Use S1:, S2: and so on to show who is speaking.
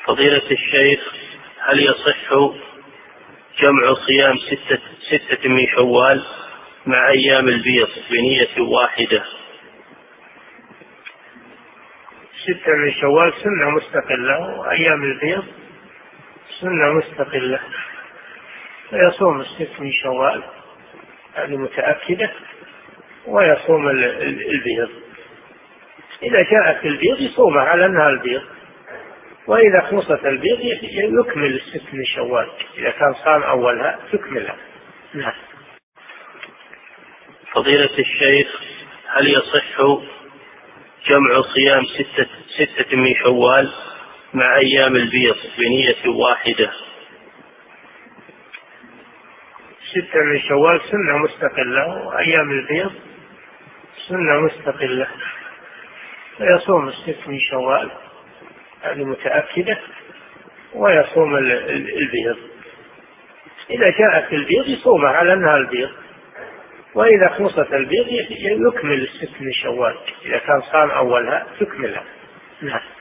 S1: فضيلة الشيخ، هل يصح جمع صيام ستة من شوال مع أيام البيض بنية واحدة؟
S2: 6 من شوال سنة مستقلة، وأيام البيض سنة مستقلة، فيصوم 6 من شوال هذه متأكدة، ويصوم البيض. إذا جاءت البيض يصومها على أنها البيض، وإذا خلصت البيض يكمل 6 من شوال، إذا كان صام أولها يكملها. نعم.
S1: فضيلة الشيخ، هل يصح جمع صيام ستة من شوال مع أيام البيض بنية واحدة؟
S2: 6 من شوال سنة مستقلة، وأيام البيض سنة مستقلة، فيصوم 6 من شوال هذه متأكدة، ويصوم البيض. إذا جاءت البيض يصومها على أنها البيض، وإذا خلصت البيض يكمل 6 من شوال، إذا كان صام أولها يكملها. نعم.